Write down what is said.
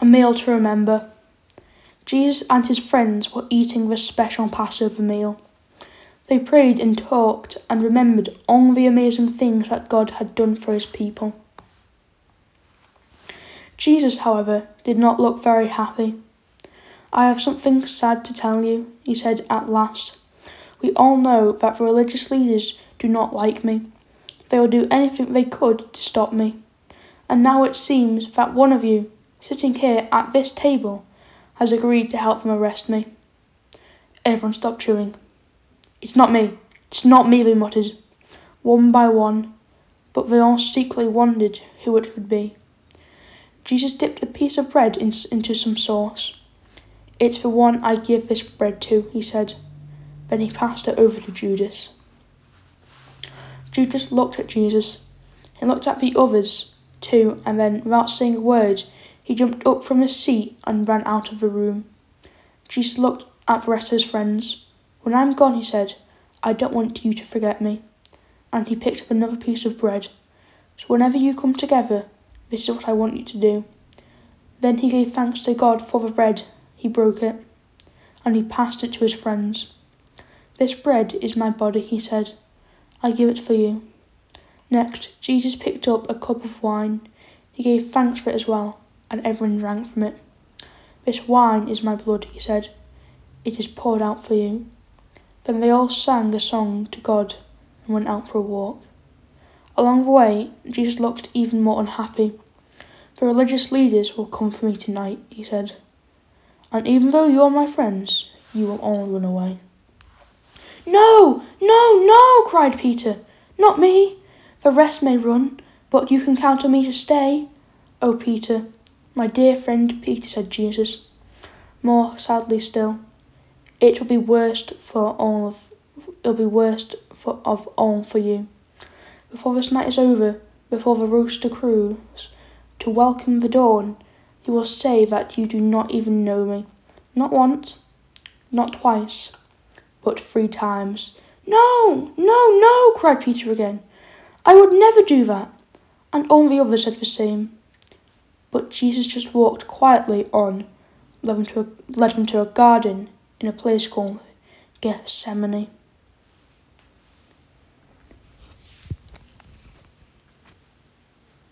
A meal to remember. Jesus and his friends were eating this special Passover meal. They prayed and talked and remembered all the amazing things that God had done for his people. Jesus, however, did not look very happy. "I have something sad to tell you," he said at last. "We all know that the religious leaders do not like me. They will do anything they could to stop me. And now it seems that one of you, sitting here at this table, has agreed to help them arrest me." Everyone stopped chewing. It's not me, they muttered, one by one, but they all secretly wondered who it could be. Jesus dipped a piece of bread into some sauce. "It's the one I give this bread to," he said. Then he passed it over to Judas. Judas looked at Jesus. He looked at the others too, and then, without saying a word, he jumped up from his seat and ran out of the room. Jesus looked at the rest of his friends. "When I'm gone," he said, "I don't want you to forget me." And he picked up another piece of bread. "So whenever you come together, this is what I want you to do." Then he gave thanks to God for the bread. He broke it, and he passed it to his friends. "This bread is my body," he said. "I give it for you." Next, Jesus picked up a cup of wine. He gave thanks for it as well, and everyone drank from it. "This wine is my blood," he said. "It is poured out for you." Then they all sang a song to God and went out for a walk. Along the way, Jesus looked even more unhappy. "The religious leaders will come for me tonight," he said. "And even though you're my friends, you will all run away." "No, no, no," cried Peter. "Not me. The rest may run, but you can count on me to stay." "Oh, Peter, my dear friend Peter," said Jesus, more sadly still, "it will be worst of all for you. Before this night is over, before the rooster crows, to welcome the dawn, you will say that you do not even know me. Not once, not twice, but 3 times." "No, no, no," cried Peter again. "I would never do that." And all the others said the same. But Jesus just walked quietly on, led them to a garden in a place called Gethsemane.